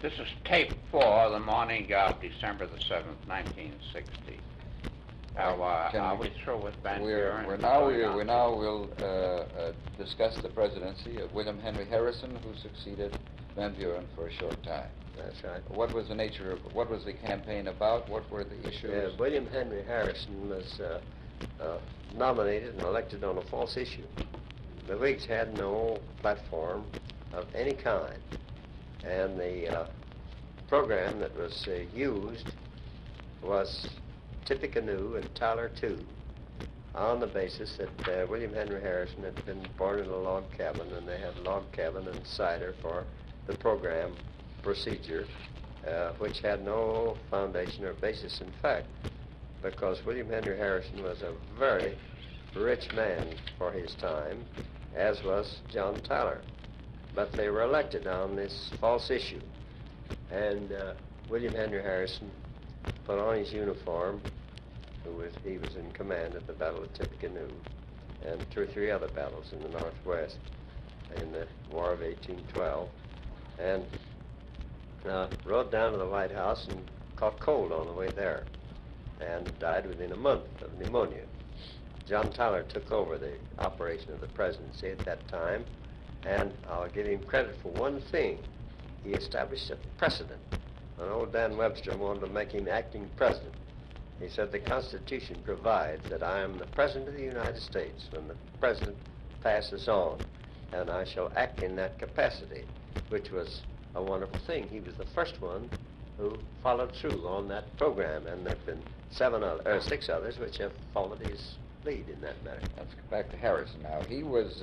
This is tape 4, the morning of December the 7th, 1960. Now, are we through with Van Buren? We now will discuss the presidency of William Henry Harrison, who succeeded Van Buren for a short time. That's right. What was the nature of, what was the campaign about? What were the issues? William Henry Harrison was nominated and elected on a false issue. The Whigs had no platform of any kind, and the program that was used was Tippecanoe and Tyler too, on the basis that William Henry Harrison had been born in a log cabin, and they had log cabin and cider for the program procedure, which had no foundation or basis in fact, because William Henry Harrison was a very rich man for his time, as was John Tyler. But they were elected on this false issue, and William Henry Harrison put on his uniform. He was in command at the Battle of Tippecanoe and 2 or 3 other battles in the Northwest in the War of 1812, and rode down to the White House and caught cold on the way there and died within a month of pneumonia. John Tyler took over the operation of the presidency at that time, and I'll give him credit for one thing. He established a precedent. When old Dan Webster wanted to make him acting president, he said, the Constitution provides that I am the President of the United States when the President passes on, and I shall act in that capacity, which was a wonderful thing. He was the first one who followed through on that program, and there have been 6 others which have followed his lead in that matter. Let's go back to Harrison now. He was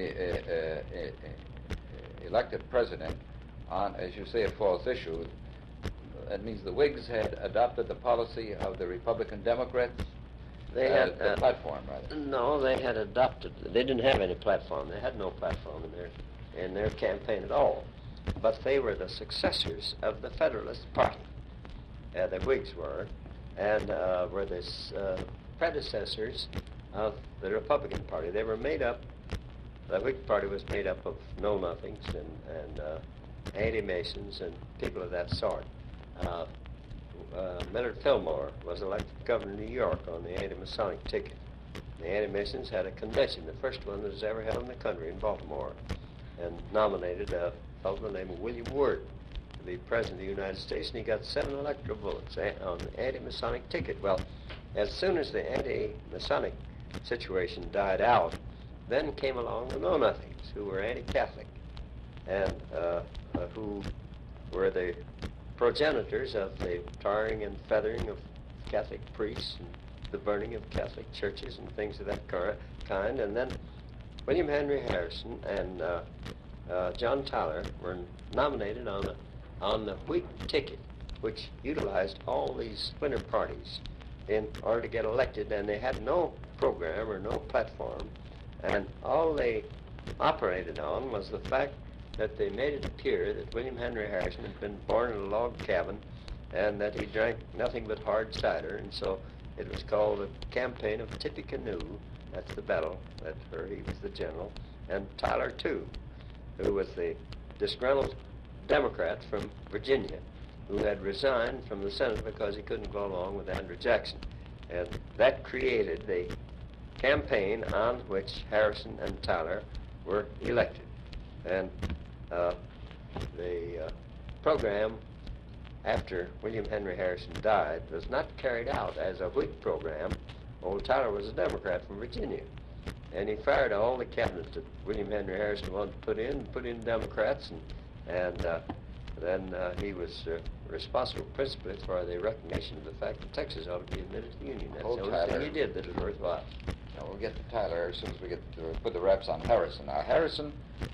elected president on, as you say, a false issue. That means the Whigs had adopted the policy of the Republican Democrats? They had the platform, rather. No, they had adopted. They didn't have any platform. They had no platform in their campaign at all. But they were the successors of the Federalist Party. The Whigs were, and were the predecessors of the Republican Party. They were made up. The Whig Party was made up of know-nothings and anti-Masons and people of that sort. Millard Fillmore was elected governor of New York on the anti-Masonic ticket. The anti-Masons had a convention, the first one that was ever held in the country in Baltimore, and nominated a fellow by the name of William Wirt to be president of the United States, and he got 7 electoral votes on the anti-Masonic ticket. Well, as soon as the anti-Masonic situation died out, then came along the know-nothings who were anti-Catholic and who were the progenitors of the tarring and feathering of Catholic priests and the burning of Catholic churches and things of that kind. And then William Henry Harrison and John Tyler were nominated on the Whig ticket, which utilized all these splinter parties in order to get elected, and they had no program or no platform, and all they operated on was the fact that they made it appear that William Henry Harrison had been born in a log cabin and that he drank nothing but hard cider, and so it was called the Campaign of Tippecanoe. That's the battle where he was the general, and Tyler too, who was the disgruntled Democrat from Virginia, who had resigned from the Senate because he couldn't go along with Andrew Jackson. And that created the campaign on which Harrison and Tyler were elected. And the program after William Henry Harrison died was not carried out as a Whig program. Old Tyler was a Democrat from Virginia, and he fired all the cabinet that William Henry Harrison wanted to put in Democrats, and then he was responsible principally for the recognition of the fact that Texas ought to be admitted to the Union. That's the only thing he did that was worthwhile. Now, we'll get to Tyler as soon as we get to put the wraps on Harrison. Now, Harrison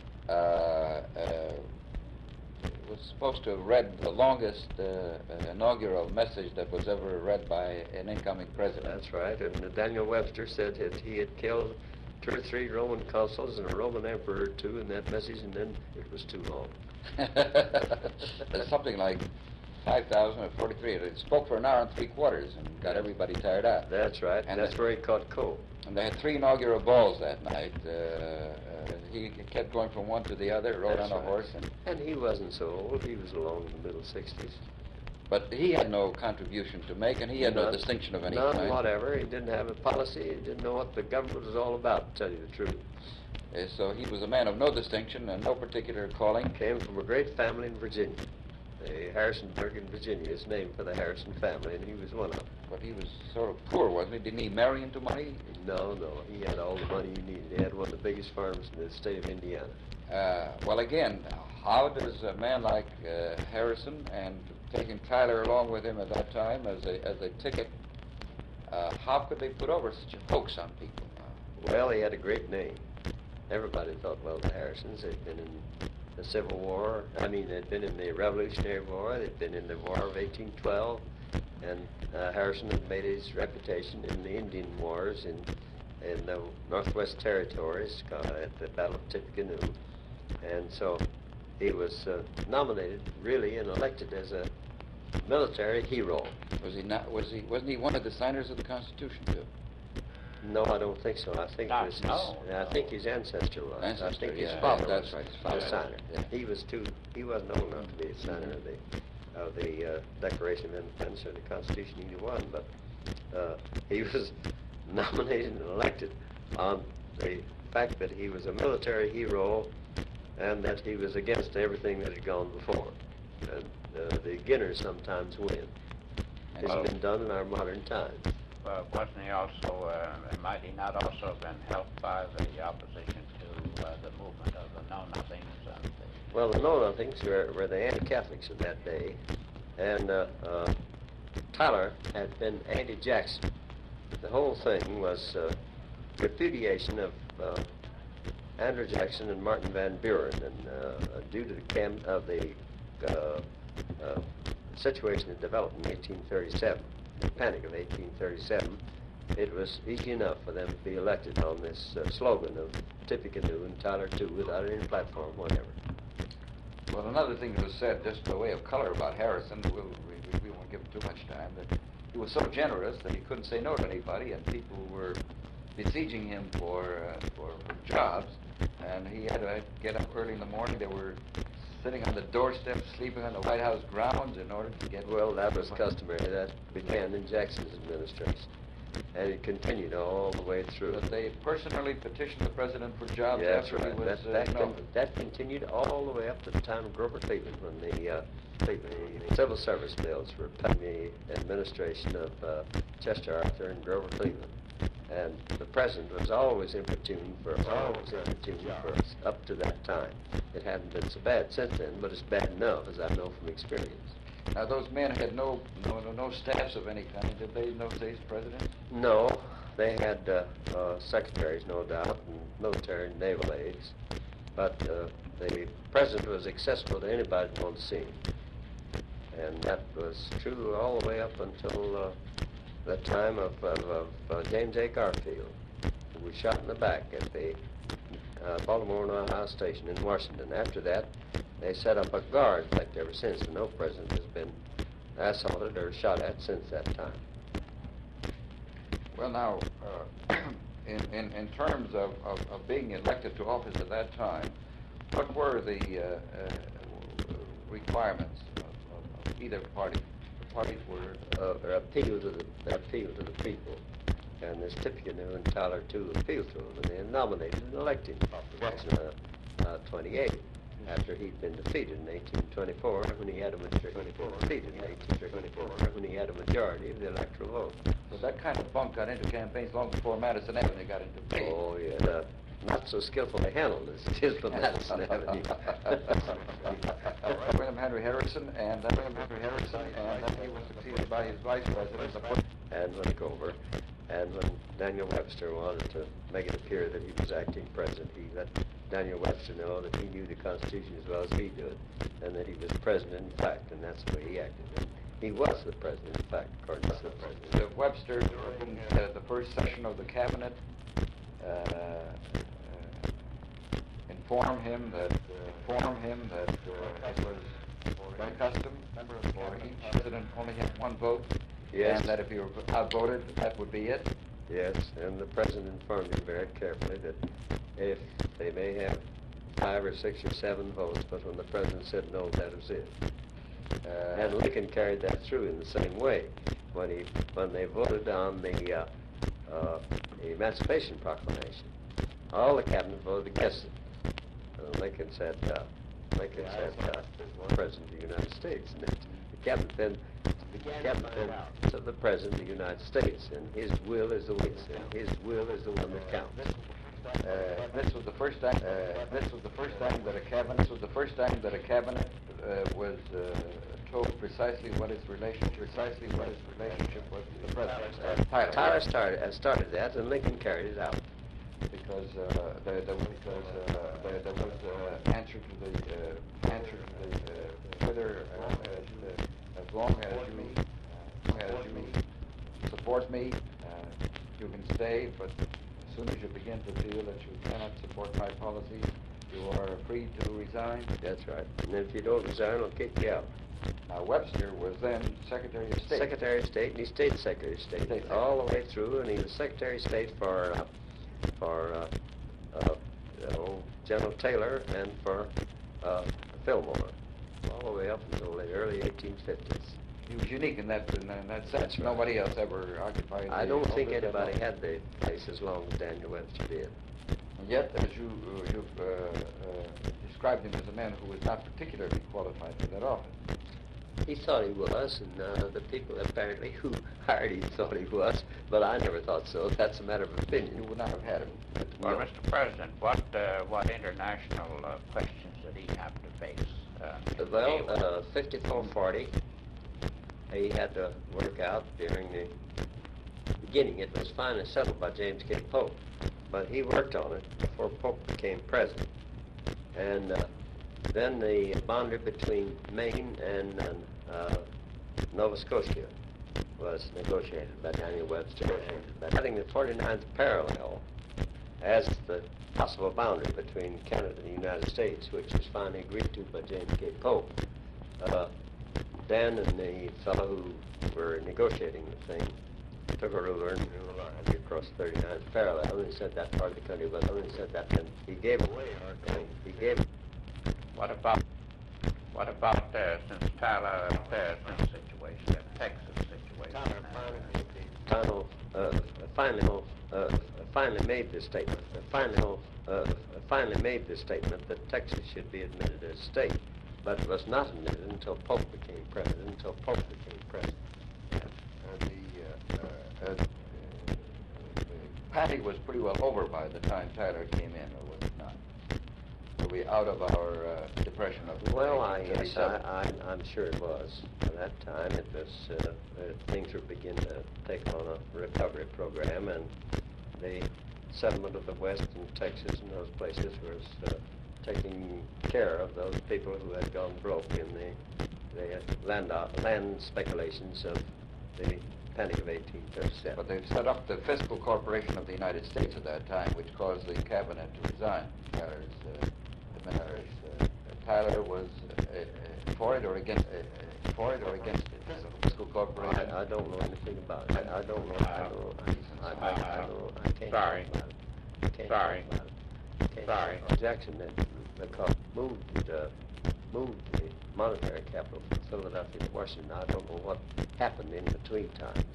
was supposed to have read the longest inaugural message that was ever read by an incoming president. That's right, and Daniel Webster said that he had killed 2 or 3 Roman consuls and a Roman emperor or 2 in that message, and then it was too long. There's something like 5,000 or 43. It spoke for an hour and 3/4 and got everybody tired out. That's right. And that's where he caught cold. And they had 3 inaugural balls that night. He kept going from one to the other, rode That's on a right. horse. And he wasn't so old. He was along in the middle 60s. But he had no contribution to make, and he had no None- distinction of any None kind. whatever. He didn't have a policy. He didn't know what the government was all about, to tell you the truth. So he was a man of no distinction and no particular calling. Came from a great family in Virginia. The Harrisonburg in Virginia is named for the Harrison family, and he was one of them. But he was sort of poor, wasn't he? Didn't he marry into money? No, he had all the money he needed. He had one of the biggest farms in the state of Indiana. Well, again, how does a man like Harrison, and taking Tyler along with him at that time as a ticket, how could they put over such a hoax on people? Well, he had a great name. Everybody thought, well, the Harrisons, they'd been in the Civil War. They'd been in the Revolutionary War. They'd been in the War of 1812. And Harrison had made his reputation in the Indian Wars in the Northwest Territories at the Battle of Tippecanoe. And so he was nominated, really, and elected as a military hero. Was he not? Wasn't he one of the signers of the Constitution too? No, I don't think so. I think No, it was no. I think his ancestor was. I Ancestor, think his yeah, father that's was right, his the father. signer. Yeah. He wasn't old enough to be a signer of the Declaration of Independence or the Constitution, either one, but he was nominated and elected on the fact that he was a military hero and that he was against everything that had gone before. And the beginners sometimes win. It's Well- been done in our modern times. Wasn't he also, might he not also have been helped by the opposition to the movement of the Know-Nothings? And Well, the Know-Nothings were the anti-Catholics of that day, and Tyler had been anti-Jackson. The whole thing was repudiation of Andrew Jackson and Martin Van Buren, and due to the situation that developed in 1837, the Panic of 1837, it was easy enough for them to be elected on this slogan of Tippecanoe and Tyler too, without any platform whatever. Well, another thing that was said, just by way of color about Harrison, we won't give him too much time, that he was so generous that he couldn't say no to anybody, and people were besieging him for jobs, and he had to get up early in the morning. They were sitting on the doorstep, sleeping on the White House grounds in order to get... Well, that was customary. That began in Jackson's administration, and it continued all the way through. But they personally petitioned the president for jobs Yeah, that's after right. he was That continued all the way up to the time of Grover Cleveland, when the civil service bills were passed in the administration of Chester Arthur and Grover Cleveland. And the president was always importuned for us up to that time. It hadn't been so bad since then, but it's bad enough, as I know from experience. Now, those men had no staffs of any kind, did they, in those days, President? No, they had secretaries, no doubt, and military and naval aides. But the president was accessible to anybody who wanted to see him. And that was true all the way up until the time of James A. Garfield, who was shot in the back at the Baltimore and Ohio Station in Washington. After that, they set up a guard like ever since, and no president has been assaulted or shot at since that time. Well, now, in terms of being elected to office at that time, what were the requirements of either party? The parties were... appeal to the people. And this Tippecanoe and Tyler, too, appealed to him, and they nominated and elected him. Jackson, 28, after he'd been defeated in 1824, when he had a majority of the electoral vote. So that kind of bunk got into campaigns long before Madison Avenue got into being. Oh, yeah. Not so skillfully handled as it is for Madison Avenue. William Henry Harrison, and then he was succeeded by his vice president. And went over. And when Daniel Webster wanted to make it appear that he was acting president, he let Daniel Webster know that he knew the Constitution as well as he did, and that he was president in fact, and that's the way he acted. And he was the president in fact, according to the president. Webster, during the first session of the cabinet, informed him that it was by custom, remember, for each president only had one vote, Yes. and that if you were outvoted, that would be it. Yes, and the president informed him very carefully that if they may have 5 or 6 or 7 votes, but when the president said no, that was it. And Lincoln carried that through in the same way. When they voted on the Emancipation Proclamation, all the cabinet voted against it. Lincoln said, President of the United States. And the cabinet then said the President of the United States, and his will is the witness, and his will is the one that counts. This was the first time. This was the first time that a cabinet. This was the first time that a cabinet was told precisely what its relationship was to the president. Tyler started that, and Lincoln carried it out. Because there was answer to the whether as long as you support me, you can stay. But as soon as you begin to feel that you cannot support my policies, you are free to resign. That's right. And if you don't resign, I'll kick you out. Now, Webster was then Secretary of State. Secretary of State, and he stayed Secretary of State all the way through, and he was Secretary of State for General Taylor and for Fillmore, all the way up until the early 1850s. He was unique in that sense. That's right. Nobody else ever occupied. I don't think anybody had the place as long as Daniel Webster did. And yet, as you've described him as a man who was not particularly qualified for that office. He thought he was, and the people apparently who hired him thought he was, but I never thought so. That's a matter of opinion. You would not have had him. Well, Mr. President, what international questions did he have to face? 5440, he had to work out during the beginning. It was finally settled by James K. Polk, but he worked on it before Polk became president. And then the boundary between Maine and Nova Scotia was negotiated by Daniel Webster. And having the 49th parallel as the possible boundary between Canada and the United States, which was finally agreed to by James K. Polk, Dan and the fellow who were negotiating the thing took a ruler and drew a line across the 39th parallel, and he said that part of the country was, and he said that, and he gave away our thing. He gave. What about since Tyler, since situation, the Texas situation? Tyler finally made this statement. Finally made this statement that Texas should be admitted as a state, but it was not admitted until Polk became president. The patty was pretty well over by the time Tyler came in, or was it not? Were we out of our depression of? Well, I'm sure it was. At that time, it was things were beginning to take on a recovery program, and the settlement of the West and Texas and those places was taking care of those people who had gone broke in the land speculations of the Panic of 1837. But they set up the Fiscal Corporation of the United States at that time, which caused the cabinet to resign. Tyler was for it or against it? The Fiscal Corporation. I don't know anything about it. I don't know. I can't. Sorry. Talk about it. Sorry. Sorry. Jackson moved the monetary capital from Philadelphia to Washington. I don't know what happened in between time.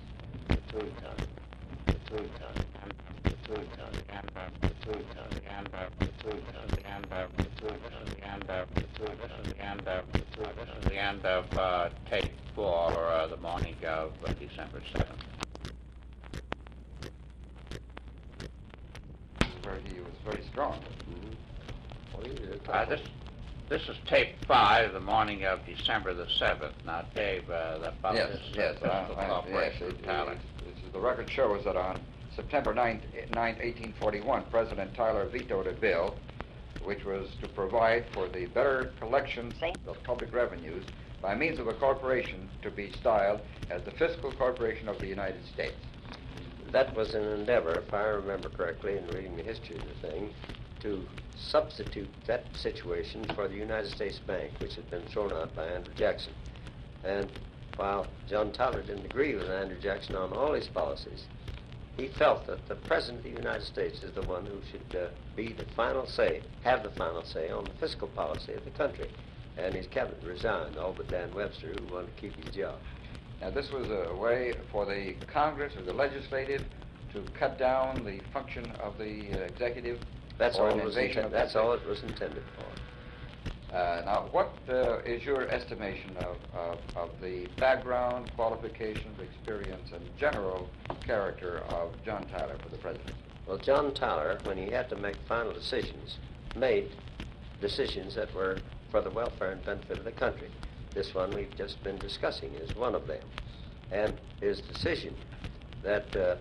The end of tape for the morning of December 7th. He was very strong. This is tape 5, the morning of December the 7th. Now, Dave, Yes. The record shows that on September 9, 1841, President Tyler vetoed a bill which was to provide for the better collection of public revenues by means of a corporation to be styled as the Fiscal Corporation of the United States. That was an endeavor, if I remember correctly, in reading the history of the thing, to substitute that situation for the United States Bank, which had been thrown out by Andrew Jackson. And while John Tyler didn't agree with Andrew Jackson on all his policies, he felt that the President of the United States is the one who should be the final say, have the final say on the fiscal policy of the country. And his cabinet resigned, all but Dan Webster, who wanted to keep his job. Now, this was a way for the Congress or the legislative to cut down the function of the executive. That's or all an it was invasion of That's that all thing. it was intended for. Now, what is your estimation of the background, qualifications, experience, and general character of John Tyler for the presidency? Well, John Tyler, when he had to make final decisions, made decisions that were for the welfare and benefit of the country. This one we've just been discussing is one of them. And his decision that the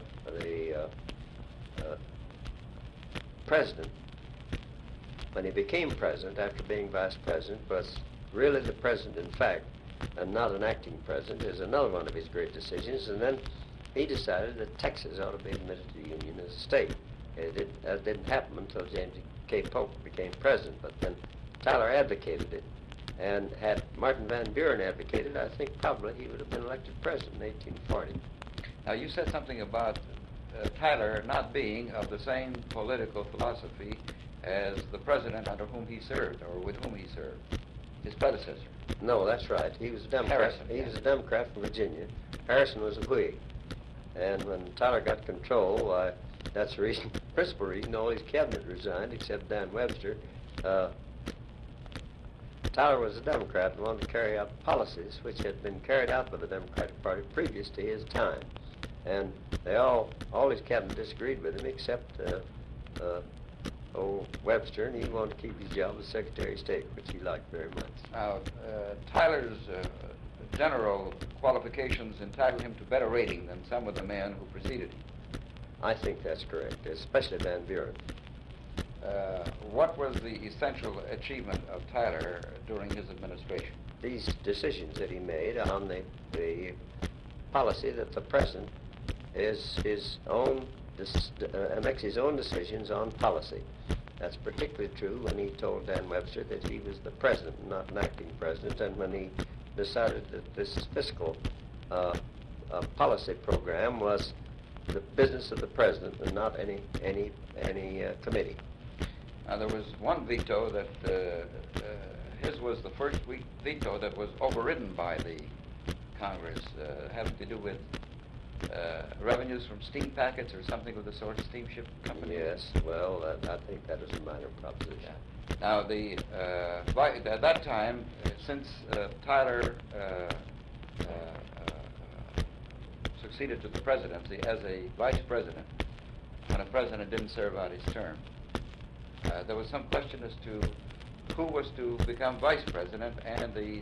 president, when he became president after being vice president, was really the president in fact, and not an acting president, is another one of his great decisions. And then he decided that Texas ought to be admitted to the Union as a state. That didn't happen until James K. Polk became president, but then Tyler advocated it. And had Martin Van Buren advocated, I think probably he would have been elected president in 1840. Now, you said something about Tyler not being of the same political philosophy as the president under whom he served, or with whom he served, his predecessor. No, that's right. He was a Democrat. Harrison, He yeah. was a Democrat from Virginia. Harrison was a Whig. And when Tyler got control, that's the reason, principal reason, all his cabinet resigned except Dan Webster. Tyler was a Democrat and wanted to carry out policies which had been carried out by the Democratic Party previous to his time. And they all his cabinet disagreed with him except old Webster, and he wanted to keep his job as Secretary of State, which he liked very much. Now, Tyler's general qualifications entitle him to better rating than some of the men who preceded him. I think that's correct, especially Van Buren. What was the essential achievement of Tyler during his administration? These decisions that he made on the policy that the president is his own, makes his own decisions on policy. That's particularly true when he told Dan Webster that he was the president, not an acting president, and when he decided that this fiscal policy program was the business of the president and not any committee. Now, there was one veto that his was the first veto that was overridden by the Congress, having to do with revenues from steam packets or something of the sort, steamship company. Yes, well, I think that is a minor proposition. Now, at that time, since Tyler succeeded to the presidency as a vice president, when a president didn't serve out his term, there was some question as to who was to become vice president, and the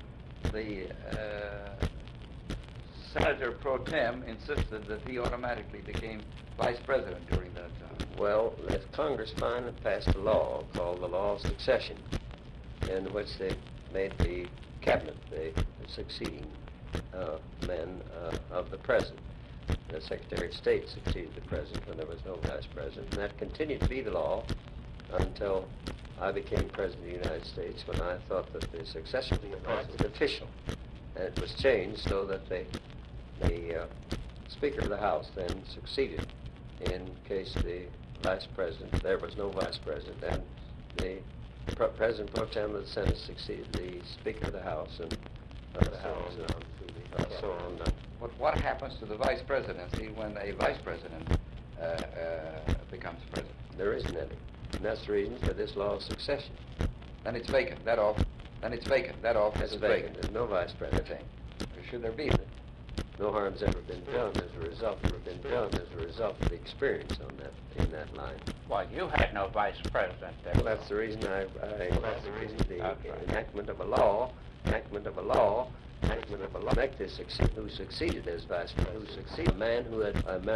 Senator pro tem insisted that he automatically became vice president during that time. Well, the Congress finally passed a law called the Law of Succession, in which they made the cabinet the succeeding men of the president. The Secretary of State succeeded the president when there was no vice president, and that continued to be the law until I became president of the United States, when I thought that the succession was official. And it was changed so that the Speaker of the House then succeeded in case the vice president, there was no vice president, and the President pro tem of the Senate succeeded the Speaker of the House, and so on. What happens to the vice presidency when a vice president becomes president? There isn't any. And that's the reason for this law of succession. Then it's vacant. That off. Then it's vacant. That office is vacant. There's no vice president. Or should there be? No harm's ever been done as a result of the experience on that in that line. Well, you had no vice president there. Well, that's the reason the enactment of a law, make this who succeeded as vice president, a man who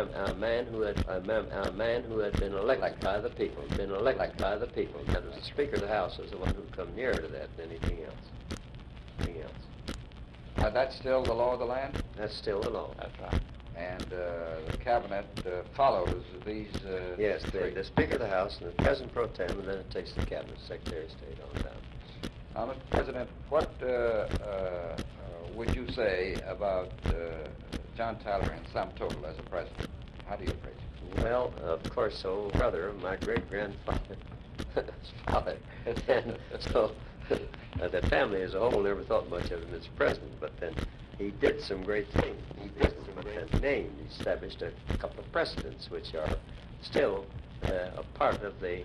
had been elected by the people, That was the Speaker of the House was the one who come nearer to that than anything else. That's still the law of the land? That's still the law. That's right. And the cabinet follows these Yes, three. the Speaker of the House and the President Pro Tem, and then it takes the Cabinet Secretary of State on down. Now, Mr. President, what would you say about John Tyler in sum total as a president? How do you appraise him? Well, of course, old brother of my great-grandfather's father. And so the family as a whole never thought much of him as president, but then he did some great things. He did some great names. He established a couple of precedents which are still a part of the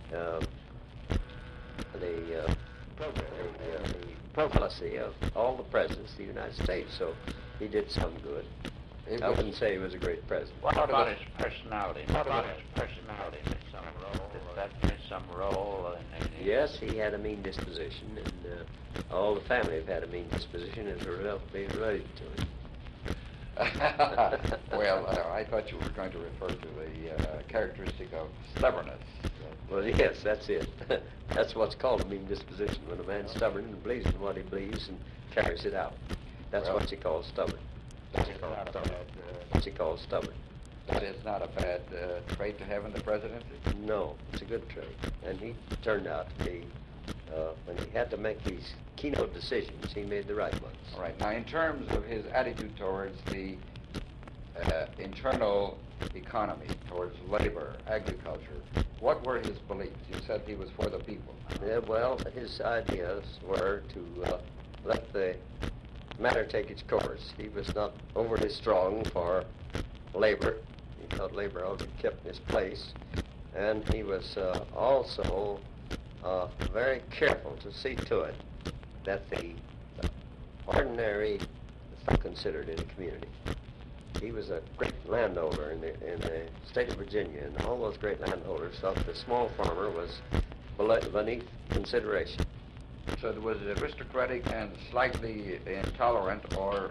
policy of all the presidents of the United States. So he did some good. I wouldn't say he was a great president. What about his personality? What about his personality? Did that play some role? Yes, he had a mean disposition, and all the family have had a mean disposition as a result of being related to him. Well, I thought you were going to refer to the characteristic of stubbornness. Well, yes, that's it. That's what's called a mean disposition, when a man's stubborn and believes in what he believes and carries it out. That's what you call stubborn. That's what you call stubborn. That is not a bad trait to have in the presidency. No, it's a good trait. And he turned out to be, when he had to make these keynote decisions, he made the right ones. All right. Now, in terms of his attitude towards the internal economy, towards labor, agriculture, what were his beliefs? You said he was for the people. Yeah, well, his ideas were to let the matter take its course. He was not overly strong for labor. He thought labor ought to be kept in its place. And he was also very careful to see to it that the ordinary is considered in the community. He was a great landowner in the state of Virginia, and all those great landowners thought the small farmer was beneath consideration. So it was aristocratic and slightly intolerant or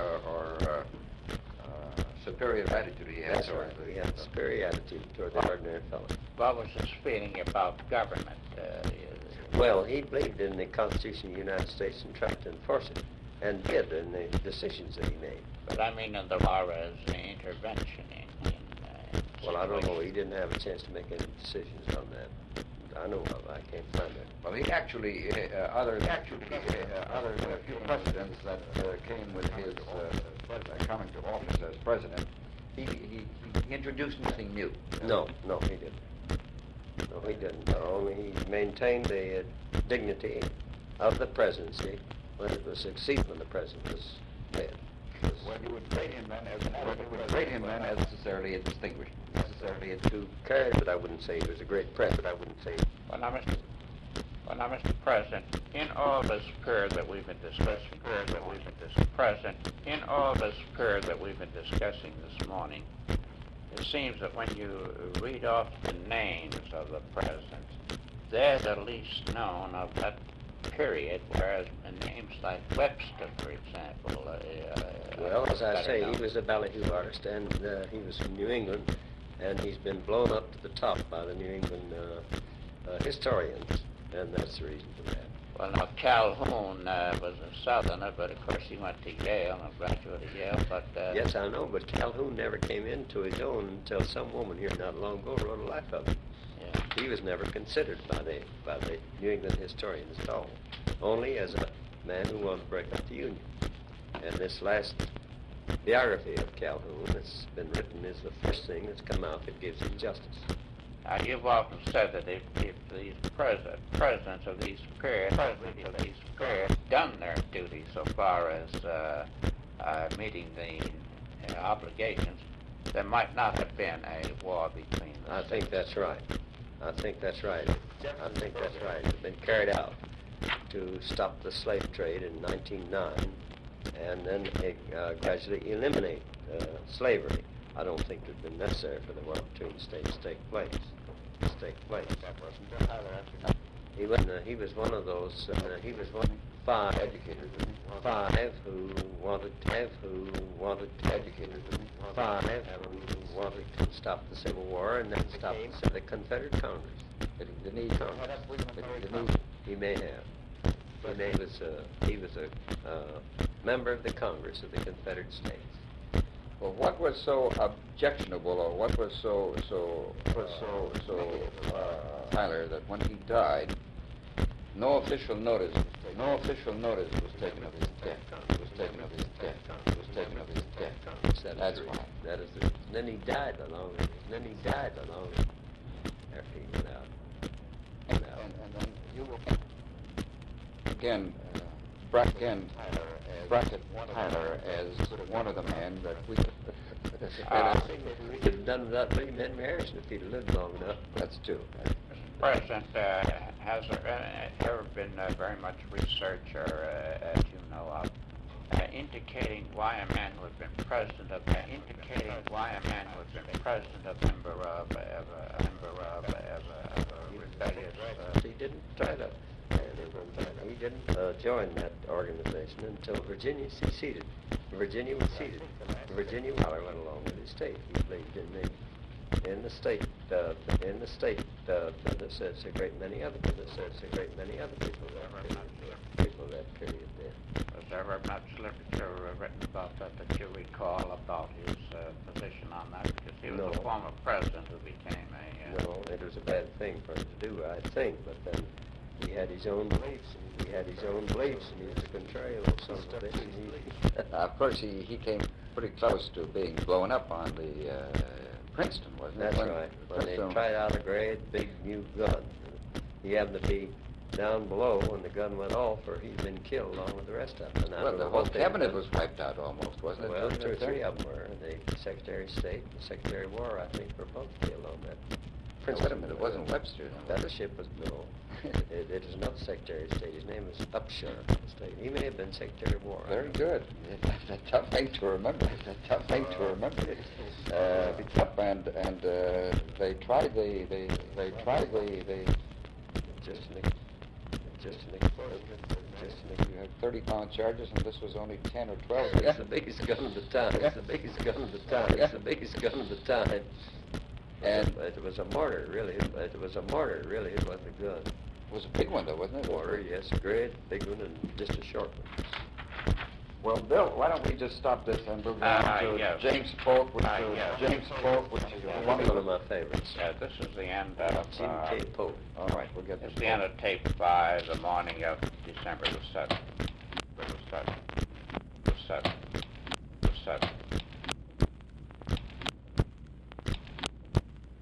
superior attitude he had. That's right. He had a superior attitude toward the ordinary fellow. What was his feeling about government? Well, he believed in the Constitution of the United States and tried to enforce it, and did in the decisions that he made. But I mean, in the far as intervention in Well, I don't know. He didn't have a chance to make any decisions on that. I know of. I can't find that. Well, he actually, other few precedents that came with his coming to office as president, he introduced nothing new. No, he didn't. No, he didn't. Only he maintained the dignity of the presidency when it was succeeded when the president was dead. Well, you would rate him then as necessarily a distinguished, necessarily a two. Carried, but I wouldn't say he was a great president. I wouldn't say. Well, now, Mr. President, in all this period that we've been discussing, this morning, it seems that when you read off the names of the presidents, they're the least known of that period, whereas names like Webster, for example. Well, as I say, he was a ballyhoo artist, and he was from New England, and he's been blown up to the top by the New England historians, and that's the reason for that. Well, now, Calhoun was a Southerner, but of course he went to Yale, a graduate of Yale, but... Yes, I know, but Calhoun never came into his own until some woman here not long ago wrote a life of him. Yeah. He was never considered by the New England historians at all, only as a man who wanted to break up the Union. And this last biography of Calhoun that's been written is the first thing that's come out that gives him justice. Now, you've often said that if these presidents of these periods done their duty so far as meeting the obligations, there might not have been a war between them. I think that's right. It's been carried out to stop the slave trade in 1909 and then gradually eliminate slavery. I don't think it would been necessary for the war between the states to take place. He was one of those. He was one of five who wanted to stop the Civil War and then stop the Confederate Congress. The need Congress. He may have. He was a member of the Congress of the Confederate States. Well, what was so objectionable, or what was so Tyler, that when he died, no official notice was taken of his death. That's why. That is the, then he died along. Then he died along after he went out. And then you will again bracket Tyler as one of the men that we. And I think that we could have done without William Henry Harrison if he'd have lived long enough. That's true. Mr. President, has there ever been very much research, or as you know of, indicating why a man who had been president of, a member of a rebellious, He didn't try to. He didn't join that organization until Virginia seceded. Virginia was seceded. Virginia Waller went along with his state. He believed in me. In the state, there's a great many other people. People that period there. was there ever much literature written about that you recall about his position on that? Because he was a former president who became a... No, it was a bad thing for him to do, I think, but then he had his own beliefs, and he was a contrarian or something. Of course, he came pretty close to being blown up on the Princeton, wasn't it? That's right. When they tried out a great big new gun, he happened to be down below when the gun went off, or he'd been killed along with the rest of them. Well, the whole cabinet was wiped out almost, wasn't it? Well, two or three of them were. The Secretary of State and the Secretary of War, I think, were both killed on that. Wait a minute, it wasn't Webster. That ship was no. It was not Secretary of State. His name was Upshur. He may have been Secretary of War. Very good. That's a tough thing to remember. Be tough, and they tried you had 30-pound charges, and this was only 10 or 12. It's the biggest gun of the time. And it was a mortar, really. It wasn't a gun. It was a big one, though, wasn't it? Mortar, yes, a great big one and just a short one. Well, Bill, why don't we just stop this and move on to James Polk, which is one of my favorites. This is the end of... Jim K. Polk. All right, we'll get this. It's the end of tape 5, the morning of December the 7th. The 7th.